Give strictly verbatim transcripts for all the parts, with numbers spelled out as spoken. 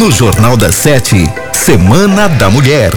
No Jornal da Sete, Semana da Mulher.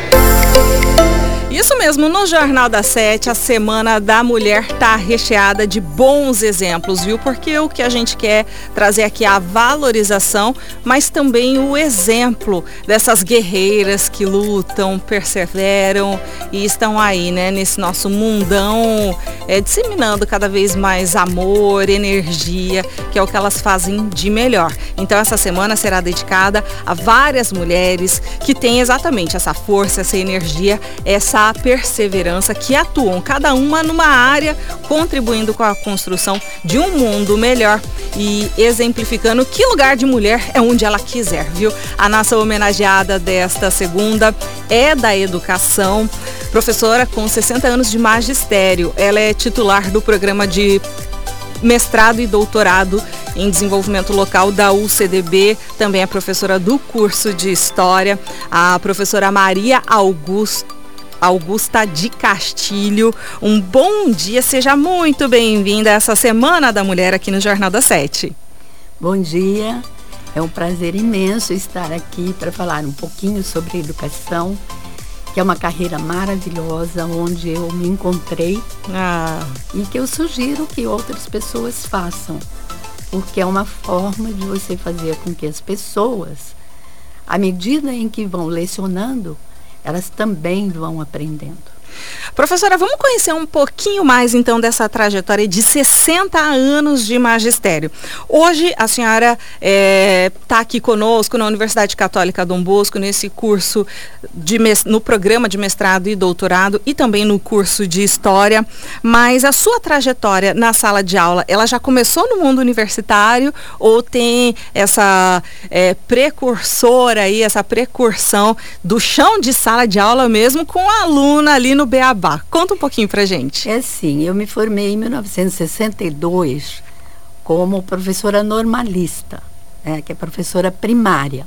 Isso mesmo, no Jornal da Sete, a Semana da Mulher está recheada de bons exemplos, viu? Porque o que a gente quer trazer aqui é a valorização, mas também o exemplo dessas guerreiras que lutam, perseveram e estão aí, né? Nesse nosso mundão, é, disseminando cada vez mais amor, energia, que é o que elas fazem de melhor. Então essa semana será dedicada a várias mulheres que têm exatamente essa força, essa energia, essa a perseverança, que atuam cada uma numa área, contribuindo com a construção de um mundo melhor e exemplificando que lugar de mulher é onde ela quiser, viu? A nossa homenageada desta segunda é da educação, professora com sessenta anos de magistério. Ela é titular do programa de mestrado e doutorado em desenvolvimento local da U C D B, também é professora do curso de História, a professora Maria Augusto Augusta de Castilho. Um bom dia, seja muito bem-vinda a essa Semana da Mulher aqui no Jornal da Sete. Bom dia, é um prazer imenso estar aqui para falar um pouquinho sobre educação, que é uma carreira maravilhosa, onde eu me encontrei ah. e que eu sugiro que outras pessoas façam, porque é uma forma de você fazer com que as pessoas, à medida em que vão lecionando, elas também vão aprendendo. Professora, vamos conhecer um pouquinho mais então dessa trajetória de sessenta anos de magistério. Hoje a senhora está é, aqui conosco na Universidade Católica Dom Bosco, nesse curso, de, no programa de mestrado e doutorado e também no curso de História, mas a sua trajetória na sala de aula, ela já começou no mundo universitário ou tem essa é, precursora aí, essa precursão do chão de sala de aula mesmo com a aluna ali no Beabá? Conta um pouquinho pra gente. É sim, eu me formei em mil novecentos e sessenta e dois como professora normalista, né, que é professora primária.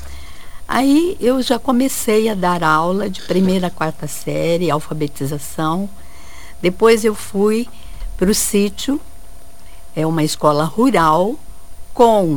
Aí eu já comecei a dar aula de primeira a quarta série, alfabetização. Depois eu fui para o sítio, é uma escola rural com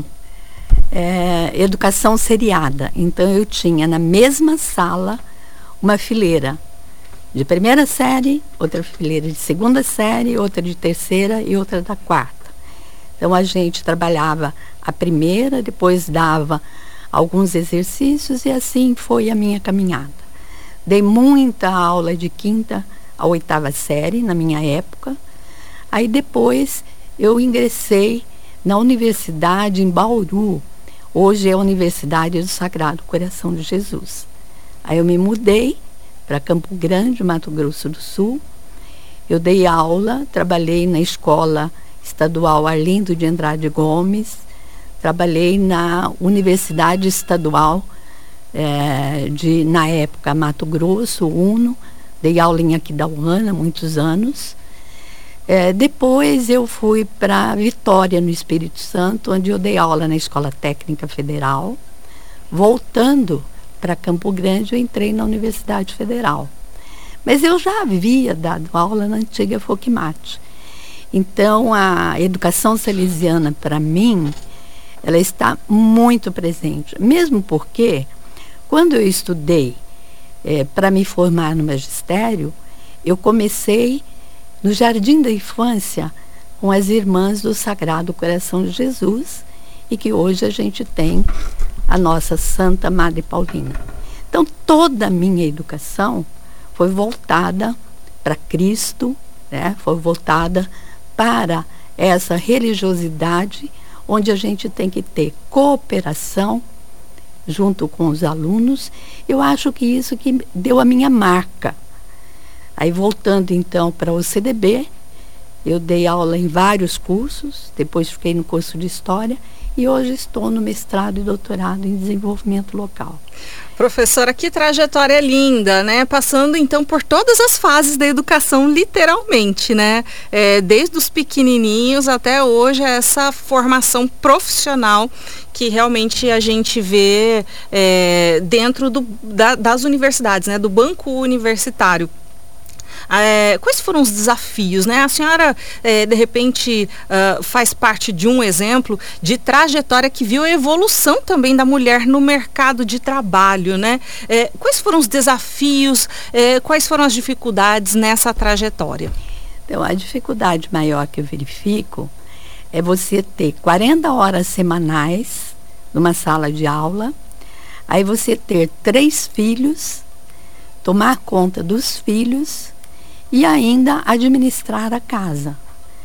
é, educação seriada. Então eu tinha na mesma sala uma fileira de primeira série, outra fileira de segunda série, outra de terceira e outra da quarta. Então a gente trabalhava a primeira, depois dava alguns exercícios e assim foi a minha caminhada. Dei muita aula de quinta a oitava série na minha época. Aí depois eu ingressei na universidade em Bauru. Hoje é a Universidade do Sagrado Coração de Jesus. Aí eu me mudei para Campo Grande, Mato Grosso do Sul. Eu dei aula, trabalhei na Escola Estadual Arlindo de Andrade Gomes, trabalhei na Universidade Estadual é, de, na época, Mato Grosso, UNO, dei aula em Aquidauana há muitos anos. É, depois eu fui para Vitória, no Espírito Santo, onde eu dei aula na Escola Técnica Federal. Voltando para Campo Grande, eu entrei na Universidade Federal. Mas eu já havia dado aula na antiga FOCMAT. Então, a educação salesiana, para mim, ela está muito presente. Mesmo porque, quando eu estudei é, para me formar no magistério, eu comecei no Jardim da Infância com as Irmãs do Sagrado Coração de Jesus e que hoje a gente tem a nossa Santa Madre Paulina. Então, toda a minha educação foi voltada para Cristo, né? Foi voltada para essa religiosidade, onde a gente tem que ter cooperação junto com os alunos. Eu acho que isso que deu a minha marca. Aí, voltando então para o U C D B, eu dei aula em vários cursos, depois fiquei no curso de História, e hoje estou no mestrado e doutorado em desenvolvimento local. Professora, que trajetória linda, né? Passando então por todas as fases da educação, literalmente, né? É, desde os pequenininhos até hoje, essa formação profissional que realmente a gente vê é, dentro do, da, das universidades, né? Do banco universitário. É, quais foram os desafios, né? A senhora, é, de repente, uh, faz parte de um exemplo de trajetória que viu a evolução também da mulher no mercado de trabalho, né? É, quais foram os desafios, é, quais foram as dificuldades nessa trajetória? Então, a dificuldade maior que eu verifico é você ter quarenta horas semanais numa sala de aula, aí você ter três filhos, tomar conta dos filhos e ainda administrar a casa.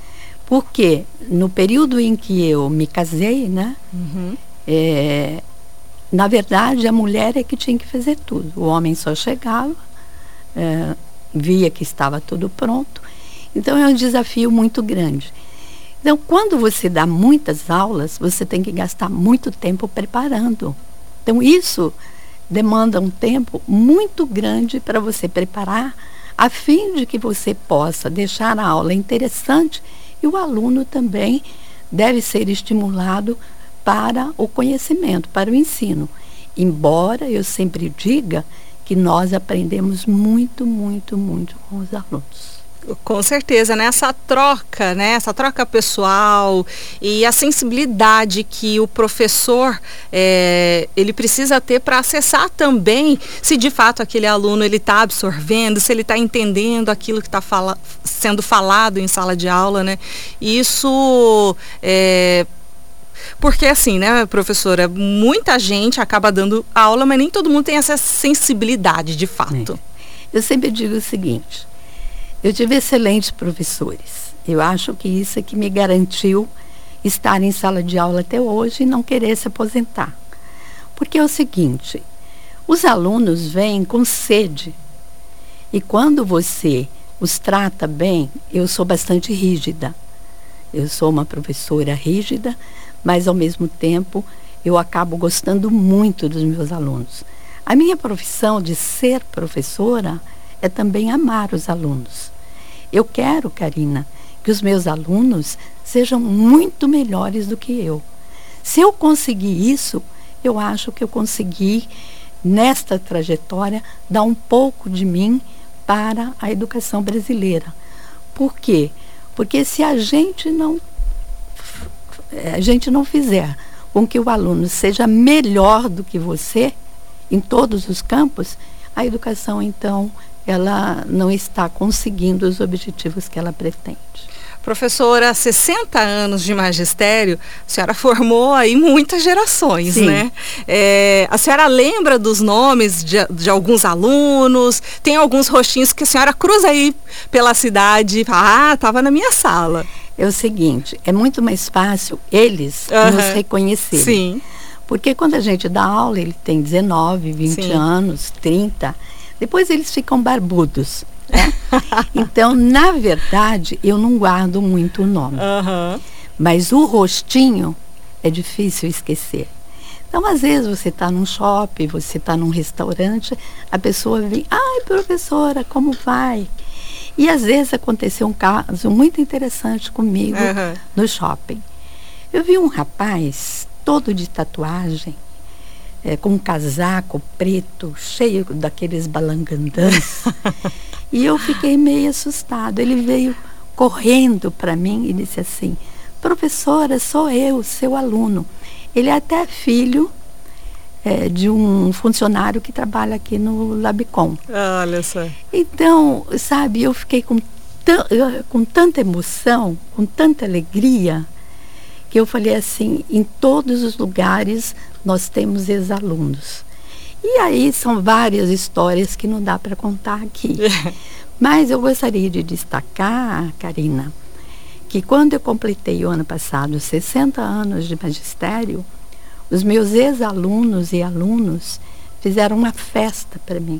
Porque no período em que eu me casei, né, uhum. é, na verdade a mulher é que tinha que fazer tudo. O homem só chegava, é, via que estava tudo pronto. Então é um desafio muito grande. Então, quando você dá muitas aulas, você tem que gastar muito tempo preparando. Então, isso demanda um tempo muito grande para você preparar, a fim de que você possa deixar a aula interessante, e o aluno também deve ser estimulado para o conhecimento, para o ensino. Embora eu sempre diga que nós aprendemos muito, muito, muito com os alunos. Com certeza, né? Essa troca, né? Essa troca pessoal e a sensibilidade que o professor é, ele precisa ter para acessar também se de fato aquele aluno ele está absorvendo, se ele está entendendo aquilo que está fala, sendo falado em sala de aula, né? Isso é, porque assim, né, professora, muita gente acaba dando aula, mas nem todo mundo tem essa sensibilidade de fato. É. Eu sempre digo o seguinte: eu tive excelentes professores. Eu acho que isso é que me garantiu estar em sala de aula até hoje e não querer se aposentar. Porque é o seguinte, os alunos vêm com sede. E quando você os trata bem, eu sou bastante rígida. Eu sou uma professora rígida, mas ao mesmo tempo eu acabo gostando muito dos meus alunos. A minha profissão de ser professora é também amar os alunos. Eu quero, Karina, que os meus alunos sejam muito melhores do que eu. Se eu conseguir isso, eu acho que eu consegui, nesta trajetória, dar um pouco de mim para a educação brasileira. Por quê? Porque se a gente não, a gente não fizer com que o aluno seja melhor do que você, em todos os campos, a educação, então, ela não está conseguindo os objetivos que ela pretende. Professora, sessenta anos de magistério, a senhora formou aí muitas gerações, Sim. né? É, a senhora lembra dos nomes de, de alguns alunos? Tem alguns rostinhos que a senhora cruza aí pela cidade e fala, ah, estava na minha sala. É o seguinte, é muito mais fácil eles uhum. nos reconhecerem. Sim. Porque quando a gente dá aula, ele tem dezenove, vinte Sim. anos, trinta, depois eles ficam barbudos. Né? Então, na verdade, eu não guardo muito o nome. Uhum. Mas o rostinho é difícil esquecer. Então, às vezes, você está num shopping, você está num restaurante, a pessoa vem, ai, professora, como vai? E às vezes aconteceu um caso muito interessante comigo uhum. no shopping. Eu vi um rapaz todo de tatuagem, é, com um casaco preto, cheio daqueles balangandãs. E eu fiquei meio assustada. Ele veio correndo para mim e disse assim, professora, sou eu, seu aluno. Ele é até filho é, de um funcionário que trabalha aqui no Labicom. Olha só. Então, sabe, eu fiquei com, com tanta emoção, com tanta alegria, que eu falei assim, em todos os lugares nós temos ex-alunos. E aí são várias histórias que não dá para contar aqui. Mas eu gostaria de destacar, Karina, que quando eu completei o ano passado sessenta anos de magistério, os meus ex-alunos e alunos fizeram uma festa para mim.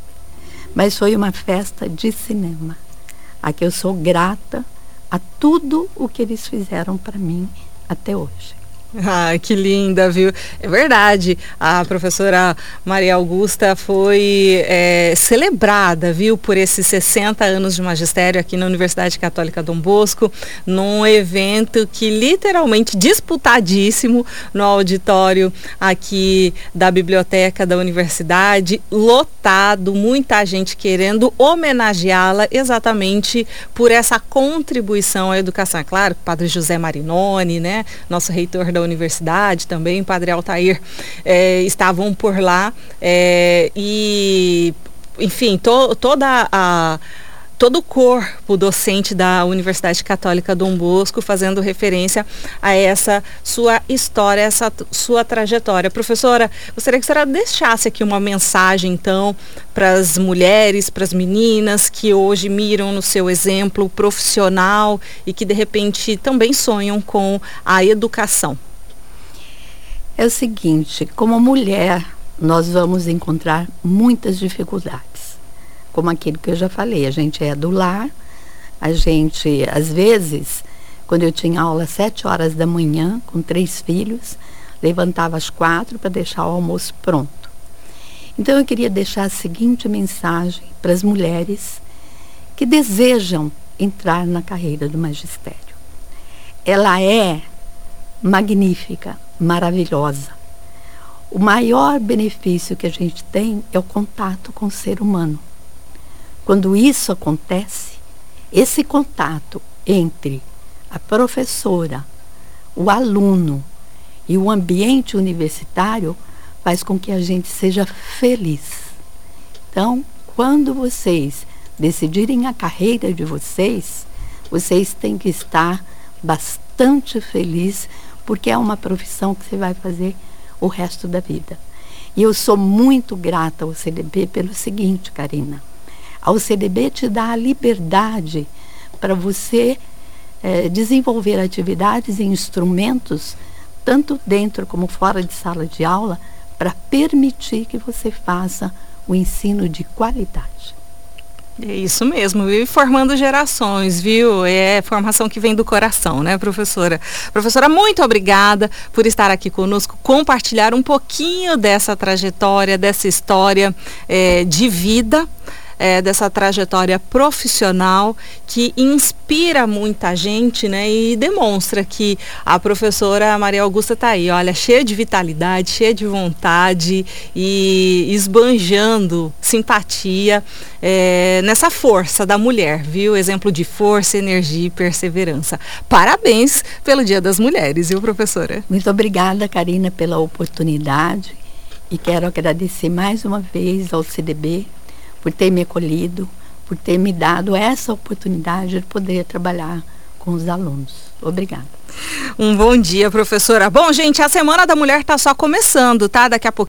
Mas foi uma festa de cinema, a que eu sou grata a tudo o que eles fizeram para mim até hoje. Ah, que linda, viu? É verdade, a professora Maria Augusta foi é, celebrada, viu, por esses sessenta anos de magistério aqui na Universidade Católica Dom Bosco, num evento que literalmente disputadíssimo no auditório aqui da biblioteca da universidade, lotado, muita gente querendo homenageá-la exatamente por essa contribuição à educação. É claro, o padre José Marinoni, né, nosso reitor da universidade também, padre Altair, é, estavam por lá é, e, enfim, to, toda a todo o corpo docente da Universidade Católica Dom Bosco fazendo referência a essa sua história, essa sua trajetória. Professora, gostaria que a senhora deixasse aqui uma mensagem, então, para as mulheres, para as meninas que hoje miram no seu exemplo profissional e que, de repente, também sonham com a educação. É o seguinte, como mulher, nós vamos encontrar muitas dificuldades. Como aquilo que eu já falei, a gente é do lar, a gente, às vezes, quando eu tinha aula às sete horas da manhã, com três filhos, levantava às quatro para deixar o almoço pronto. Então eu queria deixar a seguinte mensagem para as mulheres que desejam entrar na carreira do magistério. Ela é magnífica, maravilhosa. O maior benefício que a gente tem é o contato com o ser humano. Quando isso acontece, esse contato entre a professora, o aluno e o ambiente universitário faz com que a gente seja feliz. Então, quando vocês decidirem a carreira de vocês, vocês têm que estar bastante felizes, porque é uma profissão que você vai fazer o resto da vida. E eu sou muito grata ao C D B pelo seguinte, Karina. A C D B te dá a liberdade para você eh, desenvolver atividades e instrumentos, tanto dentro como fora de sala de aula, para permitir que você faça o ensino de qualidade. É isso mesmo, viu? E formando gerações, viu? É formação que vem do coração, né, professora? Professora, muito obrigada por estar aqui conosco, compartilhar um pouquinho dessa trajetória, dessa história é, de vida, É, dessa trajetória profissional que inspira muita gente, né, e demonstra que a professora Maria Augusta está aí, olha, cheia de vitalidade, cheia de vontade e esbanjando simpatia é, nessa força da mulher, viu? Exemplo de força, energia e perseverança. Parabéns pelo Dia das Mulheres, viu, professora? Muito obrigada, Karina, pela oportunidade, e quero agradecer mais uma vez ao C D B por ter me acolhido, por ter me dado essa oportunidade de poder trabalhar com os alunos. Obrigada. Um bom dia, professora. Bom, gente, a Semana da Mulher está só começando, tá? Daqui a pouco